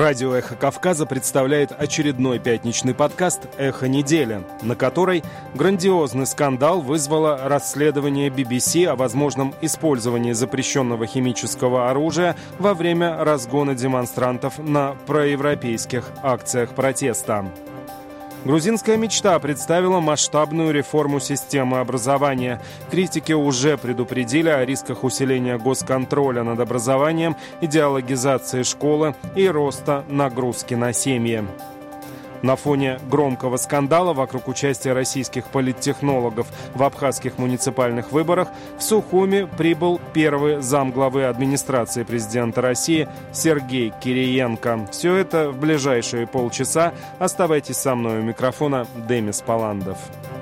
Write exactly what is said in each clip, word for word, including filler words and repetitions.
Радио «Эхо Кавказа» представляет очередной пятничный подкаст «Эхо недели», на которой грандиозный скандал вызвало расследование би би си о возможном использовании запрещенного химического оружия во время разгона демонстрантов на проевропейских акциях протеста. Грузинская мечта представила масштабную реформу системы образования. Критики уже предупредили о рисках усиления госконтроля над образованием, идеологизации школы и роста нагрузки на семьи. На фоне громкого скандала вокруг участия российских политтехнологов в абхазских муниципальных выборах в Сухуми прибыл первый замглавы администрации президента России Сергей Кириенко. Все это в ближайшие полчаса. Оставайтесь со мной у микрофона. Демис Паландов.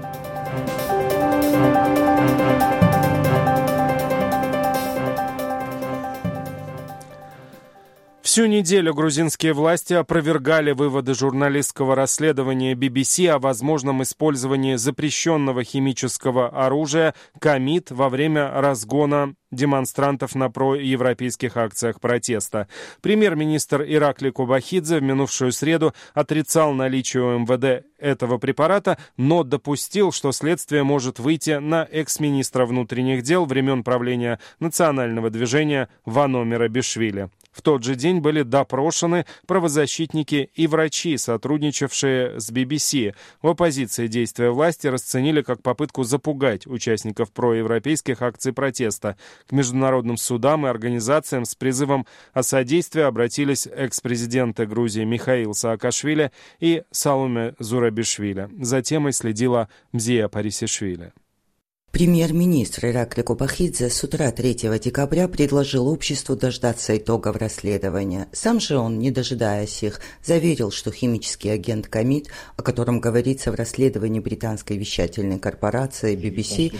Всю неделю грузинские власти опровергали выводы журналистского расследования би би си о возможном использовании запрещенного химического оружия «Камит» во время разгона демонстрантов на проевропейских акциях протеста. Премьер-министр Иракли Кобахидзе в минувшую среду отрицал наличие у эм вэ дэ этого препарата, но допустил, что следствие может выйти на экс-министра внутренних дел времен правления национального движения Вано Мерабишвили. В тот же день были допрошены правозащитники и врачи, сотрудничавшие с би би си. В оппозиции действия власти расценили как попытку запугать участников проевропейских акций протеста. К международным судам и организациям с призывом о содействии обратились экс-президенты Грузии Михаил Саакашвили и Саломе Зурабишвили. За темой следила Мзия Парисишвили. Премьер-министр Иракли Кобахидзе с утра третьего декабря предложил обществу дождаться итогов расследования. Сам же он, не дожидаясь их, заверил, что химический агент «Камит», о котором говорится в расследовании британской вещательной корпорации би би си,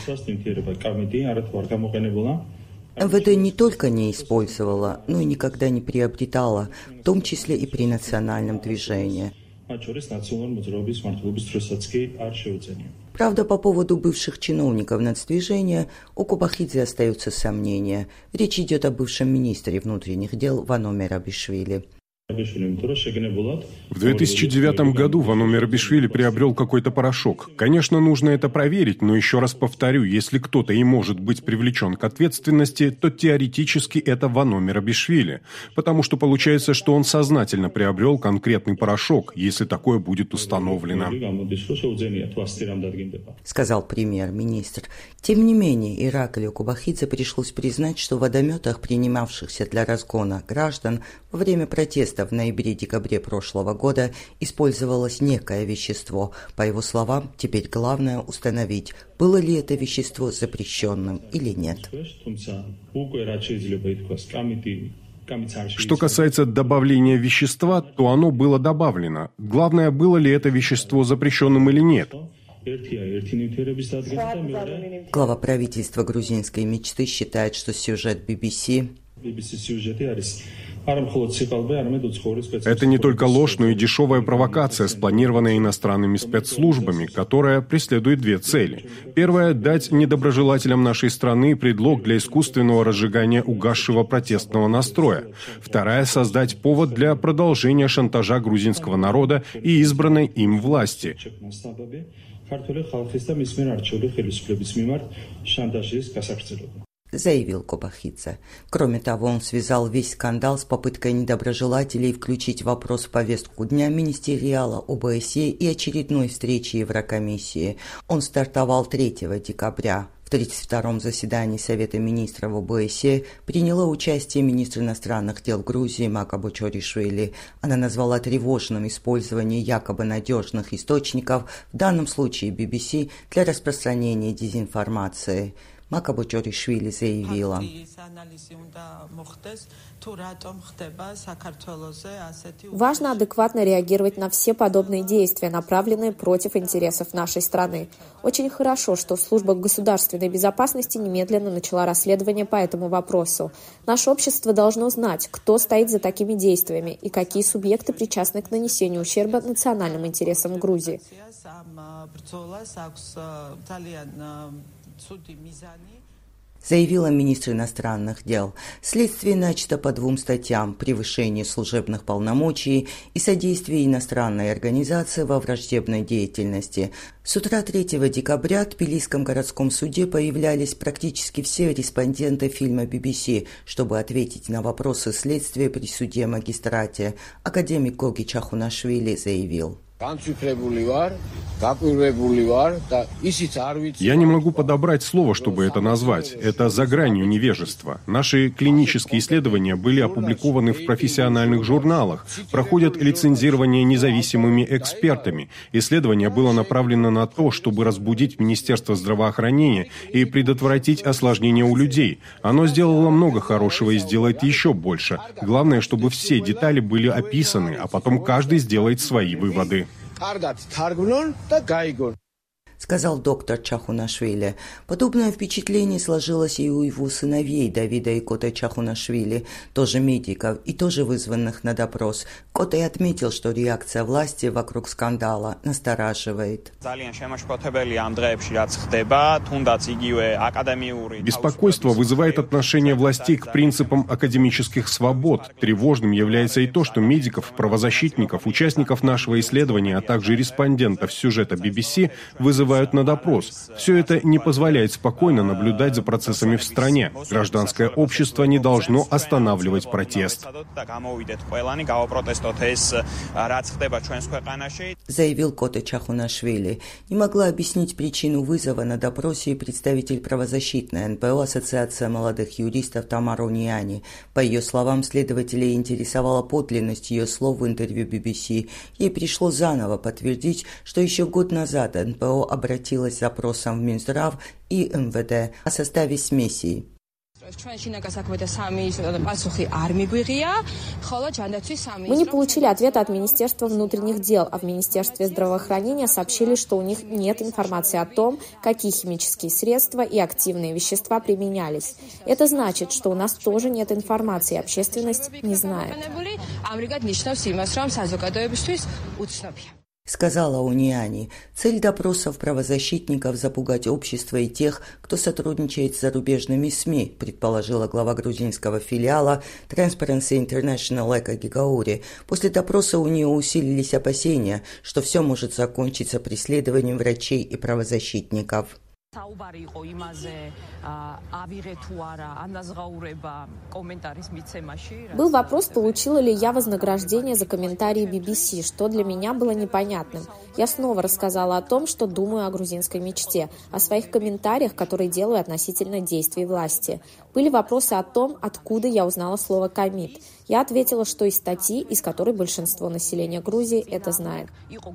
эм вэ дэ не только не использовала, но и никогда не приобретала, в том числе и при национальном движении. Правда, по поводу бывших чиновников нацдвижения у Кобахидзе остаются сомнения. Речь идет о бывшем министре внутренних дел Вано Мерабишвили. В две тысячи девятом году Вано Мерабишвили приобрел какой-то порошок. Конечно, нужно это проверить, но еще раз повторю, если кто-то и может быть привлечен к ответственности, то теоретически это Вано Мерабишвили, потому что получается, что он сознательно приобрел конкретный порошок, если такое будет установлено. Сказал премьер-министр. Тем не менее, Ираклию Кобахидзе пришлось признать, что в водометах, принимавшихся для разгона граждан во время протеста в ноябре-декабре прошлого года, использовалось некое вещество. По его словам, теперь главное установить, было ли это вещество запрещенным или нет. Что касается добавления вещества, то оно было добавлено. Главное, было ли это вещество запрещенным или нет. Глава правительства грузинской мечты считает, что сюжет би би си это не только ложь, но и дешевая провокация, спланированная иностранными спецслужбами, которая преследует две цели. Первая – дать недоброжелателям нашей страны предлог для искусственного разжигания угасшего протестного настроя. Вторая – создать повод для продолжения шантажа грузинского народа и избранной им власти. Заявил Кобахидзе. Кроме того, он связал весь скандал с попыткой недоброжелателей включить вопрос в повестку дня министериала о бэ эс е и очередной встречи Еврокомиссии. Он стартовал третьего декабря. В тридцать втором заседании Совета министров о бэ эс е приняла участие министр иностранных дел Грузии Мака Бочоришвили. Она назвала тревожным использование якобы надежных источников, в данном случае би би си, для распространения дезинформации. Мака Бочоришвили заявила: важно адекватно реагировать на все подобные действия, направленные против интересов нашей страны. Очень хорошо, что служба государственной безопасности немедленно начала расследование по этому вопросу. Наше общество должно знать, кто стоит за такими действиями и какие субъекты причастны к нанесению ущерба национальным интересам Грузии. заявила министр иностранных дел. Следствие начато по двум статьям – превышение служебных полномочий и содействие иностранной организации во враждебной деятельности. С утра третьего декабря в Тбилисском городском суде появлялись практически все респонденты фильма би би си, чтобы ответить на вопросы следствия при суде-магистрате. Академик Гоги Чахунашвили заявил. Я не могу подобрать слово, чтобы это назвать. Это за гранью невежества. Наши клинические исследования были опубликованы в профессиональных журналах, проходят лицензирование независимыми экспертами. Исследование было направлено на то, чтобы разбудить Министерство здравоохранения и предотвратить осложнения у людей. Оно сделало много хорошего и сделает еще больше. Главное, чтобы все детали были описаны, а потом каждый сделает свои выводы. Сказал доктор Чахунашвили. Подобное впечатление сложилось и у его сыновей Давида и Коты Чахунашвили, тоже медиков и тоже вызванных на допрос. Коты отметил, что реакция власти вокруг скандала настораживает. Беспокойство вызывает отношение властей к принципам академических свобод. Тревожным является и то, что медиков, правозащитников, участников нашего исследования, а также респондентов сюжета би би си вызывают на допрос. Все это не позволяет спокойно наблюдать за процессами в стране. Гражданское общество не должно останавливать протест. Заявил Коты Чахунашвили. Не могла объяснить причину вызова на допросе и представитель правозащитной эн пэ о Ассоциация молодых юристов Тамара Униани. По ее словам, следователей интересовала подлинность ее слов в интервью би би си. Ей пришлось заново подтвердить, что еще год назад эн пэ о обратилась с запросом в Минздрав и эм вэ дэ о составе смеси. Мы не получили ответа от Министерства внутренних дел, а в Министерстве здравоохранения сообщили, что у них нет информации о том, какие химические средства и активные вещества применялись. Это значит, что у нас тоже нет информации, общественность не знает. Сказала Униани. Цель допросов правозащитников – запугать общество и тех, кто сотрудничает с зарубежными СМИ, предположила глава грузинского филиала Transparency International Эка Гигаури. После допроса у нее усилились опасения, что все может закончиться преследованием врачей и правозащитников. Был вопрос, получила ли я вознаграждение за комментарии би би си, что для меня было непонятным. Я снова рассказала о том, что думаю о грузинской мечте, о своих комментариях, которые делаю относительно действий власти. Были вопросы о том, откуда я узнала слово «комит». Я ответила, что из статьи, из которой большинство населения Грузии это знает.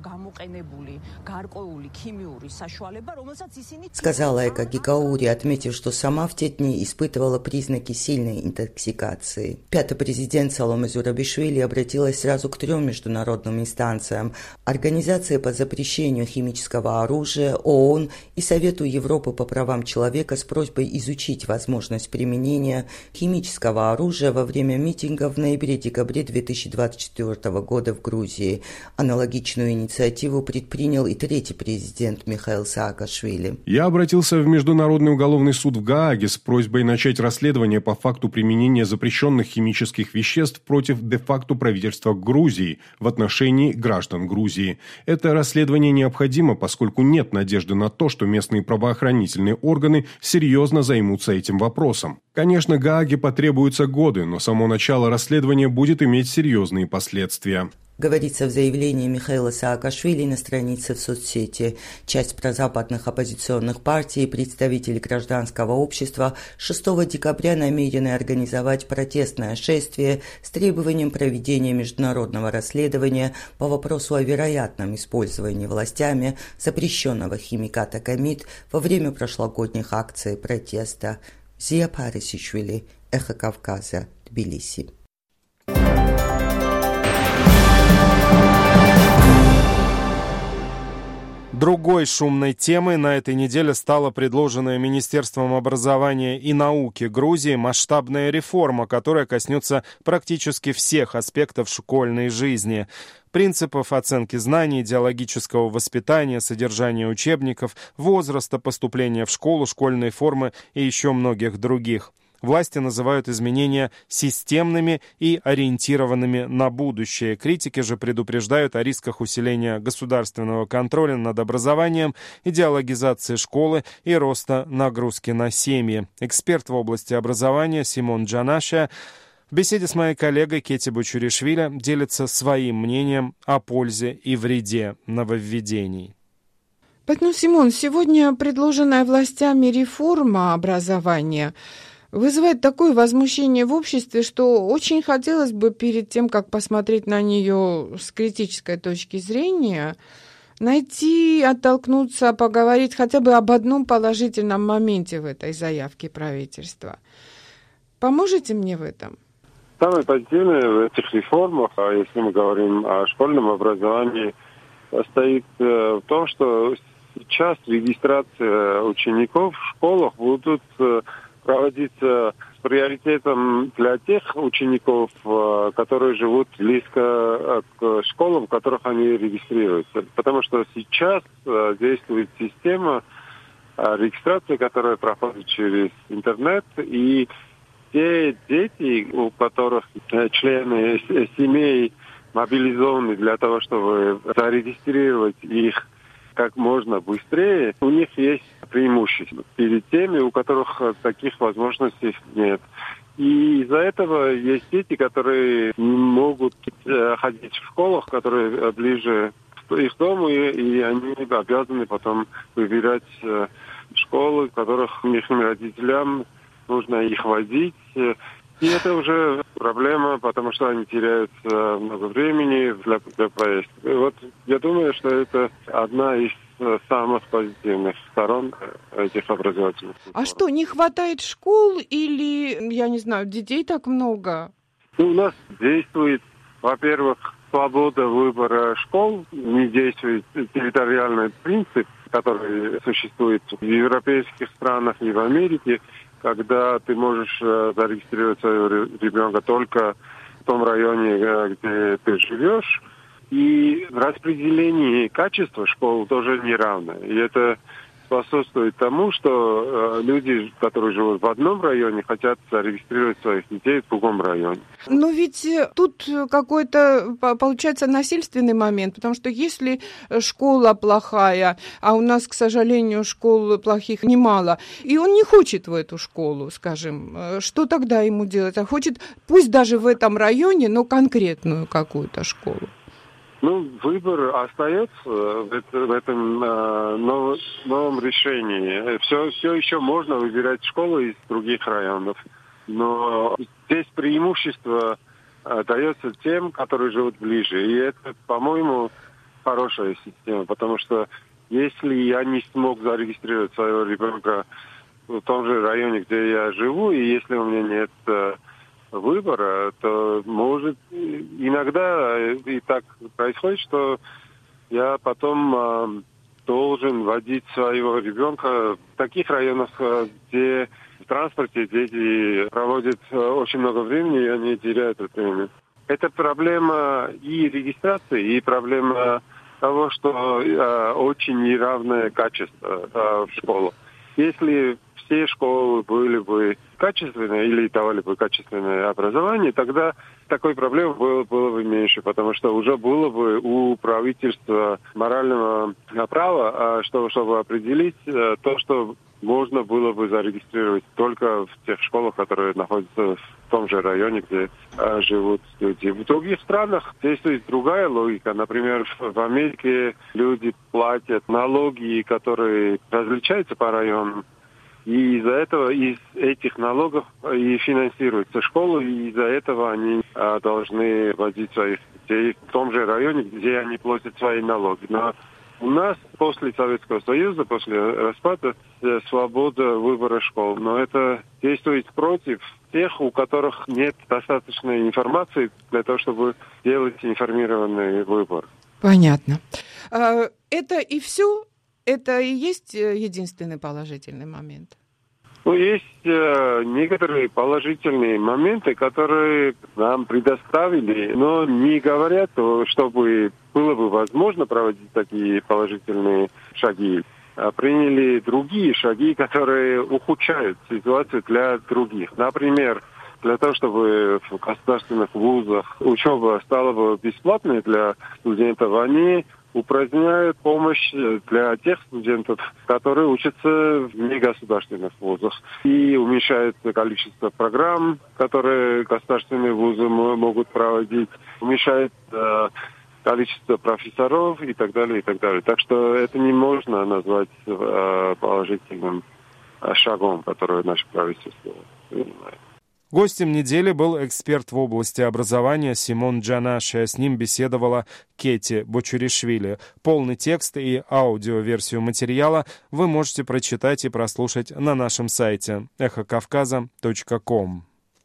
Сказала Эка Гигаури, отметив, что сама в те дни испытывала признаки сильной интоксикации. Пятый президент Саломе Зурабишвили обратилась сразу к трем международным инстанциям: Организации по запрещению химического оружия, ООН и Совету Европы по правам человека с просьбой изучить возможность применения химического оружия во время митингов в ноябре-декабре две тысячи двадцать четвёртого года в Грузии. Аналогичную инициативу предпринял и третий президент Михаил Саакашвили. Я обратился в Международный уголовный суд в Гааге с просьбой начать расследование по факту применения запрещенных химических веществ против де-факто правительства Грузии в отношении граждан Грузии. Это расследование необходимо, поскольку нет надежды на то, что местные правоохранительные органы серьезно займутся этим вопросом. Конечно, Гааге потребуются годы, но само начало расследования будет иметь серьезные последствия. Говорится в заявлении Михаила Саакашвили на странице в соцсети. Часть прозападных оппозиционных партий и представителей гражданского общества шестого декабря намерены организовать протестное шествие с требованием проведения международного расследования по вопросу о вероятном использовании властями запрещенного химиката комит во время прошлогодних акций протеста. Зия Парисишвили, Эхо Кавказа, Тбилиси. Другой шумной темой на этой неделе стала предложенная Министерством образования и науки Грузии масштабная реформа, которая коснется практически всех аспектов школьной жизни. Принципов оценки знаний, идеологического воспитания, содержания учебников, возраста поступления в школу, школьной формы и еще многих других. Власти называют изменения системными и ориентированными на будущее. Критики же предупреждают о рисках усиления государственного контроля над образованием, идеологизации школы и роста нагрузки на семьи. Эксперт в области образования Симон Джанаша в беседе с моей коллегой Кети Бучуришвили делится своим мнением о пользе и вреде нововведений. Поэтому, Симон, сегодня предложенная властями реформа образования вызывает такое возмущение в обществе, что очень хотелось бы перед тем, как посмотреть на нее с критической точки зрения, найти, оттолкнуться, поговорить хотя бы об одном положительном моменте в этой заявке правительства. Поможете мне в этом? Самое позитивное в этих реформах, если мы говорим о школьном образовании, стоит в том, что сейчас регистрация учеников в школах будут проводиться с приоритетом для тех учеников, которые живут близко к школам, в которых они регистрируются. Потому что сейчас действует система регистрации, которая проходит через интернет, и те дети, у которых члены семей мобилизованы для того, чтобы зарегистрировать их как можно быстрее, у них есть преимущество перед теми, у которых таких возможностей нет. И из-за этого есть дети, которые не могут ходить в школах, которые ближе к их дому, и, и они обязаны потом выбирать школы, в которых их родителям нужно их возить. И это уже проблема, потому что они теряют много времени для, для поездки. И вот я думаю, что это одна из самых позитивных сторон этих образовательных реформ. А что, не хватает школ или, я не знаю, детей так много? Ну, у нас действует, во-первых, свобода выбора школ, не действует территориальный принцип, который существует в европейских странах и в Америке, когда ты можешь зарегистрировать своего ребенка только в том районе, где ты живешь. И распределение качества школ тоже неравное. И это способствует тому, что люди, которые живут в одном районе, хотят зарегистрировать своих детей в другом районе. Но ведь тут какой-то, получается, насильственный момент, потому что если школа плохая, а у нас, к сожалению, школ плохих немало, и он не хочет в эту школу, скажем, что тогда ему делать? А хочет, пусть даже в этом районе, но конкретную какую-то школу. Ну, выбор остается в этом э, нов, новом решении. Все, все еще можно выбирать школы из других районов, но здесь преимущество э, дается тем, которые живут ближе. И это, по-моему, хорошая система, потому что если я не смог зарегистрировать своего ребенка в том же районе, где я живу, и если у меня нет э, выбора, то может иногда и так происходит, что я потом э, должен водить своего ребенка в таких районах, где в транспорте дети проводят очень много времени, и они теряют это время. Это проблема и регистрации, и проблема того, что э, очень неравное качество э, в школах. Если все школы были бы качественные или давали бы качественное образование, тогда такой проблемы было, было бы меньше, потому что уже было бы у правительства морального права, чтобы, чтобы определить то, что можно было бы зарегистрировать только в тех школах, которые находятся в том же районе, где а, живут люди. В других странах действует другая логика. Например, в Америке люди платят налоги, которые различаются по районам. И из-за этого из этих налогов и финансируется школа, и из-за этого они а, должны водить своих детей в том же районе, где они платят свои налоги. Но у нас после Советского Союза, после распада, свобода выбора школ. Но это действует против тех, у которых нет достаточной информации для того, чтобы делать информированный выбор. Понятно. Это и все? Это и есть единственный положительный момент? Ну, есть э, некоторые положительные моменты, которые нам предоставили, но не говорят, чтобы было бы возможно проводить такие положительные шаги. А приняли другие шаги, которые ухудшают ситуацию для других. Например, для того, чтобы в государственных вузах учеба стала бы бесплатной для студентов, они упраздняют помощь для тех студентов, которые учатся в негосударственных вузах. И уменьшается количество программ, которые государственные вузы могут проводить. Уменьшает э, количество профессоров и так далее, и так далее. Так что это не можно назвать э, положительным шагом, который наше правительство принимает. Гостем недели был эксперт в области образования Симон Джанаши. С ним беседовала Кети Бочуришвили. Полный текст и аудиоверсию материала вы можете прочитать и прослушать на нашем сайте эхо кавказа точка ком.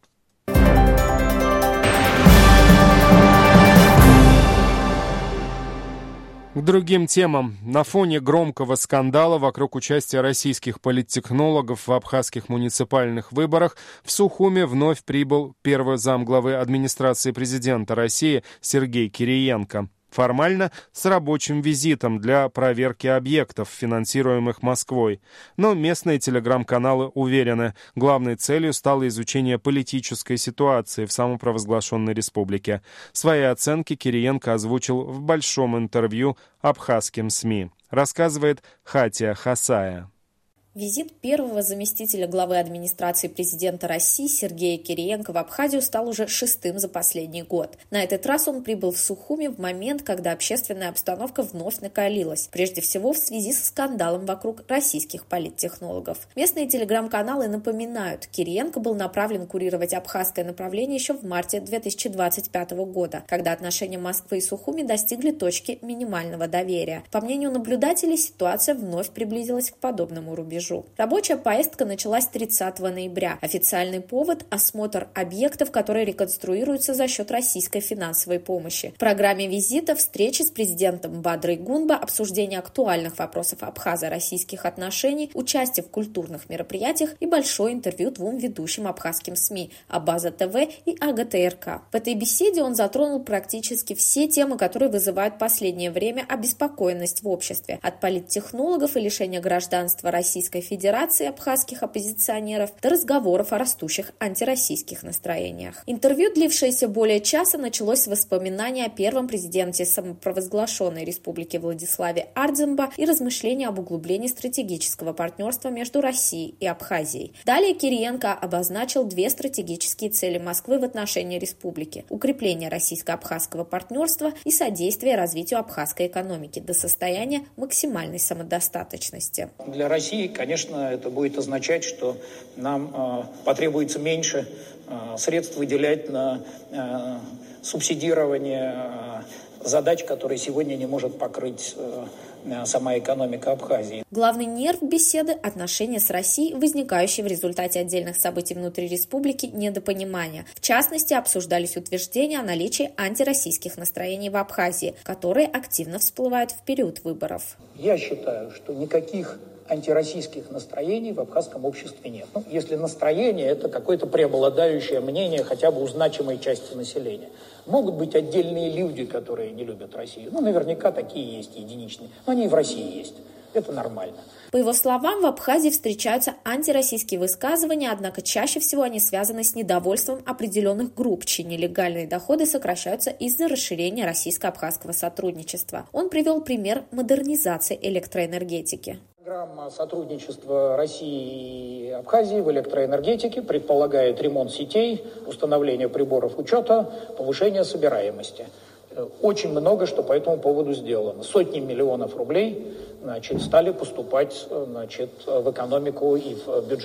К другим темам. На фоне громкого скандала вокруг участия российских политтехнологов в абхазских муниципальных выборах в Сухуми вновь прибыл первый замглавы администрации президента России Сергей Кириенко. Формально с рабочим визитом для проверки объектов, финансируемых Москвой. Но местные телеграм-каналы уверены, главной целью стало изучение политической ситуации в самопровозглашенной республике. Свои оценки Кириенко озвучил в большом интервью абхазским СМИ. Рассказывает Хатия Хасая. Визит первого заместителя главы администрации президента России Сергея Кириенко в Абхазию стал уже шестым за последний год. На этот раз он прибыл в Сухуми в момент, когда общественная обстановка вновь накалилась, прежде всего в связи со скандалом вокруг российских политтехнологов. Местные телеграм-каналы напоминают, Кириенко был направлен курировать абхазское направление еще в марте две тысячи двадцать пятого года, когда отношения Москвы и Сухуми достигли точки минимального доверия. По мнению наблюдателей, ситуация вновь приблизилась к подобному рубежу. Рабочая поездка началась тридцатого ноября. Официальный повод – осмотр объектов, которые реконструируются за счет российской финансовой помощи. В программе визита встречи с президентом Бадрой Гунба, обсуждение актуальных вопросов абхазо-российских отношений, участие в культурных мероприятиях и большое интервью двум ведущим абхазским СМИ – Абаза ТВ и АГТРК. В этой беседе он затронул практически все темы, которые вызывают в последнее время обеспокоенность в обществе – от политтехнологов и лишения гражданства Российской Федерации абхазских оппозиционеров до разговоров о растущих антироссийских настроениях. Интервью, длившееся более часа, началось с воспоминаний о первом президенте самопровозглашенной республики Владиславе Ардземба и размышления об углублении стратегического партнерства между Россией и Абхазией. Далее Кириенко обозначил две стратегические цели Москвы в отношении республики – укрепление российско-абхазского партнерства и содействие развитию абхазской экономики до состояния максимальной самодостаточности. Для России, конечно, это будет означать, что нам э, потребуется меньше э, средств выделять на э, субсидирование э, задач, которые сегодня не может покрыть э, сама экономика Абхазии. Главный нерв беседы – отношения с Россией, возникающие в результате отдельных событий внутри республики, недопонимания. В частности, обсуждались утверждения о наличии антироссийских настроений в Абхазии, которые активно всплывают в период выборов. Я считаю, что никаких антироссийских настроений в абхазском обществе нет. Ну, если настроение – это какое-то преобладающее мнение хотя бы у значимой части населения. Могут быть отдельные люди, которые не любят Россию. Ну, наверняка такие есть единичные. Но они и в России есть. Это нормально. По его словам, в Абхазии встречаются антироссийские высказывания, однако чаще всего они связаны с недовольством определенных групп, чьи нелегальные доходы сокращаются из-за расширения российско-абхазского сотрудничества. Он привел пример модернизации электроэнергетики. Программа сотрудничества России и Абхазии в электроэнергетике предполагает ремонт сетей, установление приборов учета, повышение собираемости. Очень много что по этому поводу сделано. Сотни миллионов рублей, значит, стали поступать, значит, в экономику и в бюджет.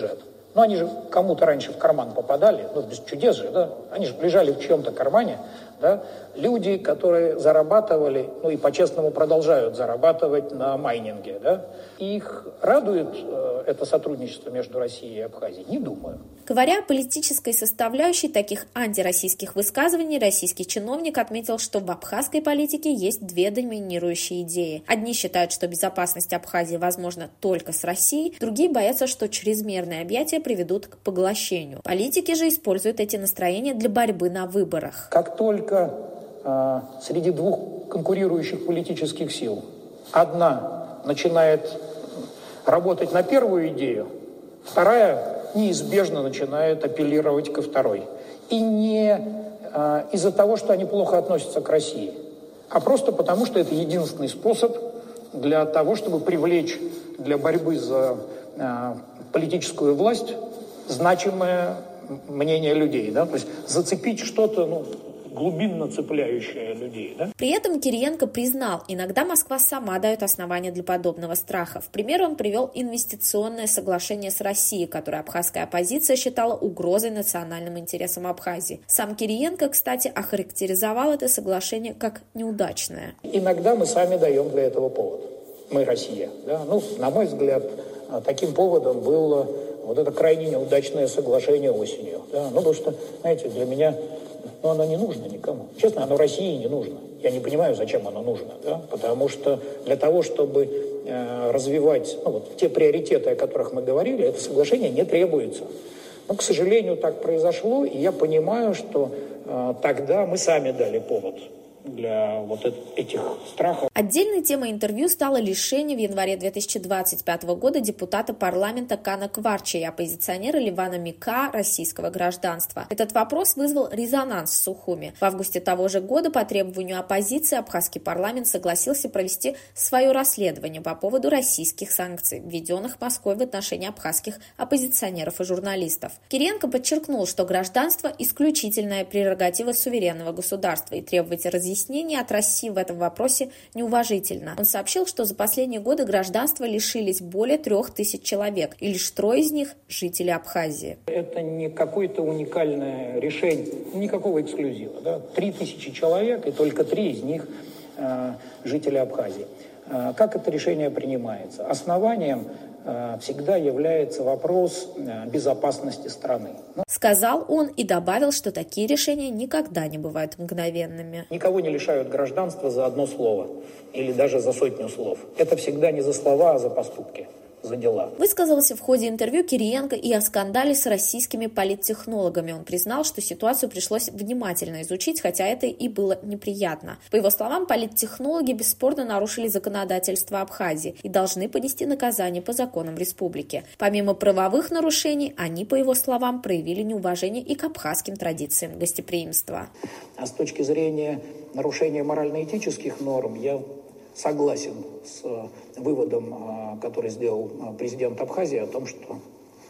Но они же кому-то раньше в карман попадали, ну, без чудес же, да? Они же лежали в чьем-то кармане, да? Люди, которые зарабатывали, ну и по-честному продолжают зарабатывать на майнинге, да? Их радует э, это сотрудничество между Россией и Абхазией? Не думаю. Говоря о политической составляющей таких антироссийских высказываний, российский чиновник отметил, что в абхазской политике есть две доминирующие идеи. Одни считают, что безопасность Абхазии возможна только с Россией, другие боятся, что чрезмерные объятия приведут к поглощению. Политики же используют эти настроения для борьбы на выборах. Как только э, среди двух конкурирующих политических сил одна начинает работать на первую идею, вторая неизбежно начинает апеллировать ко второй. И не э, из-за того, что они плохо относятся к России, а просто потому, что это единственный способ для того, чтобы привлечь для борьбы за э, политическую власть значимое мнение людей. Да? То есть зацепить что-то, ну, глубинно цепляющее людей. Да? При этом Кириенко признал, иногда Москва сама дает основания для подобного страха. В пример он привел инвестиционное соглашение с Россией, которое абхазская оппозиция считала угрозой национальным интересам Абхазии. Сам Кириенко, кстати, охарактеризовал это соглашение как неудачное. Иногда мы сами даем для этого повод. Мы Россия. Да? Ну, на мой взгляд, таким поводом было вот это крайне неудачное соглашение осенью. Да? Ну, потому что, знаете, для меня... Но оно не нужно никому. Честно, оно России не нужно. Я не понимаю, зачем оно нужно. Да? Потому что для того, чтобы э, развивать ну, вот, те приоритеты, о которых мы говорили, это соглашение не требуется. Но, к сожалению, так произошло, и я понимаю, что э, тогда мы сами дали повод для вот этих страхов. Отдельной темой интервью стало лишение в январе две тысячи двадцать пятого года депутата парламента Кана Кварча и оппозиционера Ливана Мика российского гражданства. Этот вопрос вызвал резонанс в Сухуми. В августе того же года по требованию оппозиции абхазский парламент согласился провести свое расследование по поводу российских санкций, введенных Москвой в отношении абхазских оппозиционеров и журналистов. Кириенко подчеркнул, что гражданство – исключительная прерогатива суверенного государства, и требовать разъяснения от России в этом вопросе неуважительно. Он сообщил, что за последние годы гражданства лишились более трех тысяч человек, и лишь трое из них – жители Абхазии. Это не какое-то уникальное решение, никакого эксклюзива. Да? Три тысячи человек, и только три из них э, жители Абхазии. Э, как это решение принимается? Основанием э, всегда является вопрос э, безопасности страны. Сказал он и добавил, что такие решения никогда не бывают мгновенными. Никого не лишают гражданства за одно слово или даже за сотню слов. Это всегда не за слова, а за поступки, за дела. Высказался в ходе интервью Кириенко и о скандале с российскими политтехнологами. Он признал, что ситуацию пришлось внимательно изучить, хотя это и было неприятно. По его словам, политтехнологи бесспорно нарушили законодательство Абхазии и должны понести наказание по законам республики. Помимо правовых нарушений, они, по его словам, проявили неуважение и к абхазским традициям гостеприимства. А с точки зрения нарушения морально-этических норм, я согласен с выводом, который сделал президент Абхазии, о том, что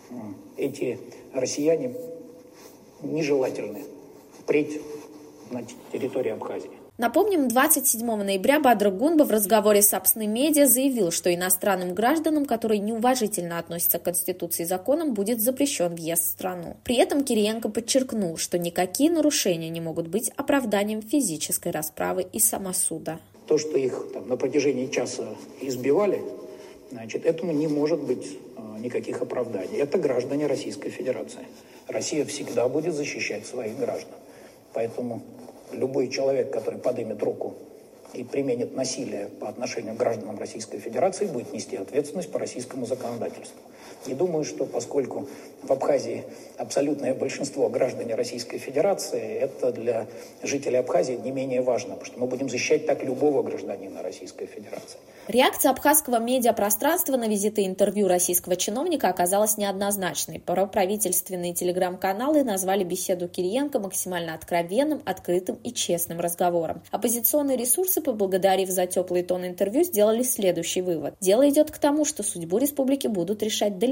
эти россияне нежелательны впредь на территории Абхазии. Напомним, двадцать седьмого ноября Бадр Гунба в разговоре с Апсны Медиа заявил, что иностранным гражданам, которые неуважительно относятся к Конституции и законам, будет запрещен въезд в страну. При этом Кириенко подчеркнул, что никакие нарушения не могут быть оправданием физической расправы и самосуда. То, что их там, на протяжении часа избивали, значит, этому не может быть э, никаких оправданий. Это граждане Российской Федерации. Россия всегда будет защищать своих граждан. Поэтому любой человек, который поднимет руку и применит насилие по отношению к гражданам Российской Федерации, будет нести ответственность по российскому законодательству. И думаю, что поскольку в Абхазии абсолютное большинство граждан Российской Федерации, это для жителей Абхазии не менее важно, потому что мы будем защищать так любого гражданина Российской Федерации. Реакция абхазского медиапространства на визиты и интервью российского чиновника оказалась неоднозначной. Проправительственные телеграм-каналы назвали беседу Кириенко максимально откровенным, открытым и честным разговором. Оппозиционные ресурсы, поблагодарив за теплый тон интервью, сделали следующий вывод. Дело идет к тому, что судьбу республики будут решать далеко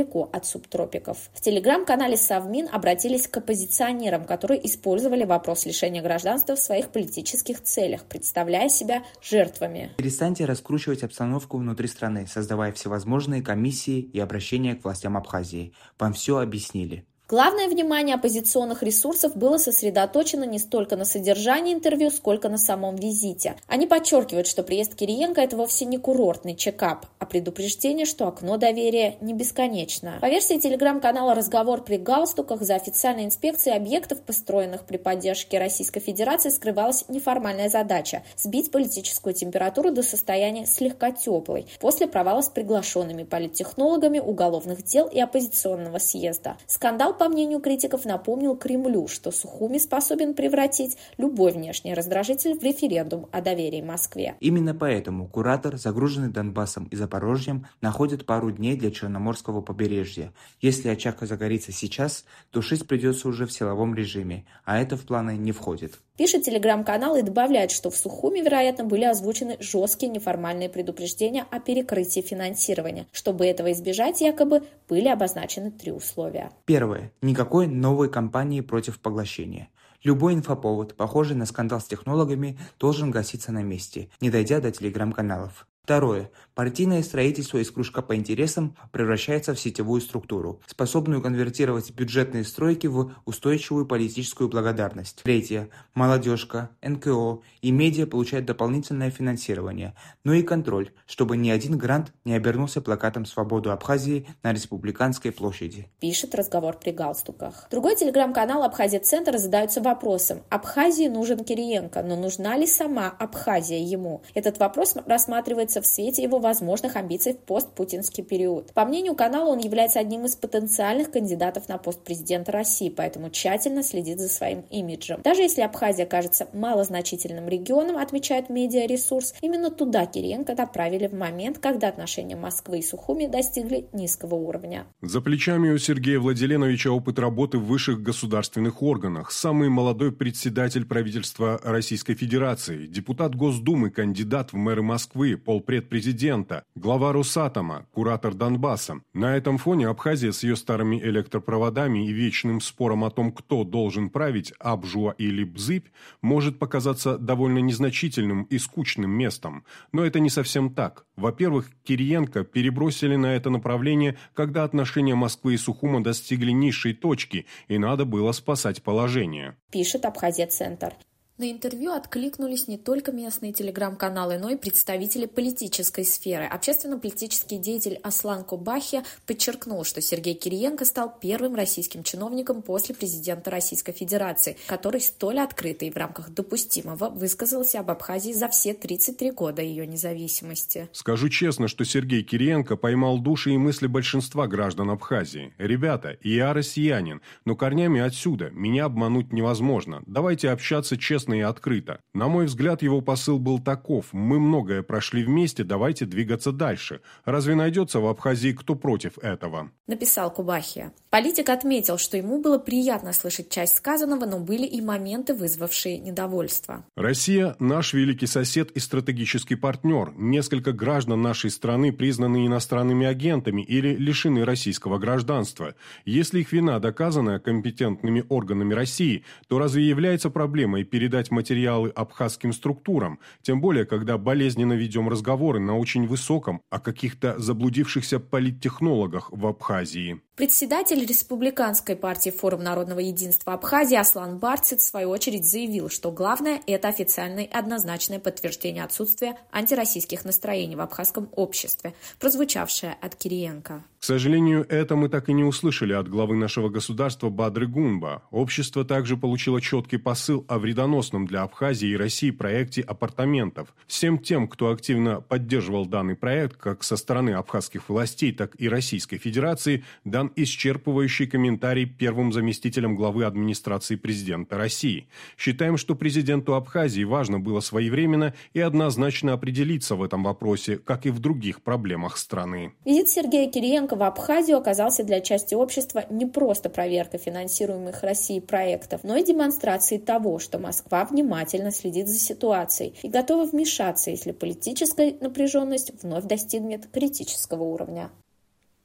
недалеко от субтропиков. В телеграм-канале Совмин обратились к оппозиционерам, которые использовали вопрос лишения гражданства в своих политических целях, представляя себя жертвами. Перестаньте раскручивать обстановку внутри страны, создавая всевозможные комиссии и обращения к властям Абхазии. Вам все объяснили. Главное внимание оппозиционных ресурсов было сосредоточено не столько на содержании интервью, сколько на самом визите. Они подчеркивают, что приезд Кириенко – это вовсе не курортный чекап, а предупреждение, что окно доверия не бесконечно. По версии телеграм-канала «Разговор при галстуках», за официальной инспекцией объектов, построенных при поддержке Российской Федерации, скрывалась неформальная задача – сбить политическую температуру до состояния слегка теплой после провала с приглашенными политтехнологами уголовных дел и оппозиционного съезда. Скандал, по мнению критиков, напомнил Кремлю, что Сухуми способен превратить любой внешний раздражитель в референдум о доверии Москве. Именно поэтому куратор, загруженный Донбассом и Запорожьем, находит пару дней для Черноморского побережья. Если очаг загорится сейчас, тушить придется уже в силовом режиме, а это в планы не входит. Пишет телеграм-канал и добавляет, что в Сухуми, вероятно, были озвучены жесткие неформальные предупреждения о перекрытии финансирования. Чтобы этого избежать, якобы были обозначены три условия. Первое. Никакой новой кампании против поглощения. Любой инфоповод, похожий на скандал с технологами, должен гаситься на месте, не дойдя до телеграм-каналов. Второе. Партийное строительство из кружка по интересам превращается в сетевую структуру, способную конвертировать бюджетные стройки в устойчивую политическую благодарность. Третье. Молодежка, эн ка о и медиа получают дополнительное финансирование, но и контроль, чтобы ни один грант не обернулся плакатом «Свободу Абхазии» на Республиканской площади. Пишет «Разговор при галстуках». Другой телеграм-канал «Абхазия-центр» задается вопросом: Абхазии нужен Кириенко, но нужна ли сама Абхазия ему? Этот вопрос рассматривается в свете его возможных амбиций в постпутинский период. По мнению канала, он является одним из потенциальных кандидатов на пост президента России, поэтому тщательно следит за своим имиджем. Даже если Абхазия кажется малозначительным регионом, отмечает медиаресурс, именно туда Кириенко направили в момент, когда отношения Москвы и Сухуми достигли низкого уровня. За плечами у Сергея Владиленовича опыт работы в высших государственных органах. Самый молодой председатель правительства Российской Федерации, депутат Госдумы, кандидат в мэры Москвы, полпредседатель президента, глава Росатома, куратор Донбасса. На этом фоне Абхазия с ее старыми электропроводами и вечным спором о том, кто должен править, Абжуа или Бзыбь, может показаться довольно незначительным и скучным местом. Но это не совсем так. Во-первых, Кириенко перебросили на это направление, когда отношения Москвы и Сухума достигли низшей точки, и надо было спасать положение. Пишет Абхазия-центр. На интервью откликнулись не только местные телеграм-каналы, но и представители политической сферы. Общественно-политический деятель Аслан Кобахия подчеркнул, что Сергей Кириенко стал первым российским чиновником после президента Российской Федерации, который столь открыто и в рамках допустимого высказался об Абхазии за все тридцать три года ее независимости. Скажу честно, что Сергей Кириенко поймал души и мысли большинства граждан Абхазии. Ребята, я россиянин, но корнями отсюда, меня обмануть невозможно. Давайте общаться честно и открыто. На мой взгляд, его посыл был таков: мы многое прошли вместе, давайте двигаться дальше. Разве найдется в Абхазии кто против этого? Написал Кубахия. Политик отметил, что ему было приятно слышать часть сказанного, но были и моменты, вызвавшие недовольство. Россия – наш великий сосед и стратегический партнер. Несколько граждан нашей страны признаны иностранными агентами или лишены российского гражданства. Если их вина доказана компетентными органами России, то разве является проблемой передать материалы абхазским структурам, тем более, когда болезненно ведем разговоры на очень высоком о каких-то заблудившихся политтехнологах в Абхазии. Председатель Республиканской партии «Форум народного единства Абхазии» Аслан Барцит в свою очередь заявил, что главное – это официальное и однозначное подтверждение отсутствия антироссийских настроений в абхазском обществе, прозвучавшее от Кириенко. К сожалению, это мы так и не услышали от главы нашего государства Бадры Гунба. Общество также получило четкий посыл о вредоносном для Абхазии и России проекте апартаментов. Всем тем, кто активно поддерживал данный проект, как со стороны абхазских властей, так и Российской Федерации, дан исчерпывающий комментарий первым заместителем главы администрации президента России. Считаем, что президенту Абхазии важно было своевременно и однозначно определиться в этом вопросе, как и в других проблемах страны. Визит Сергея Кириенко в Абхазию оказался для части общества не просто проверкой финансируемых Россией проектов, но и демонстрацией того, что Москва внимательно следит за ситуацией и готова вмешаться, если политическая напряженность вновь достигнет критического уровня.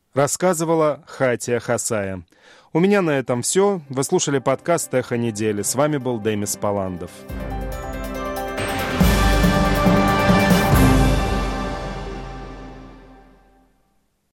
Рассказывала Хатия Хасая. У меня на этом все. Вы слушали подкаст «Эхо недели». С вами был Демис Паландов.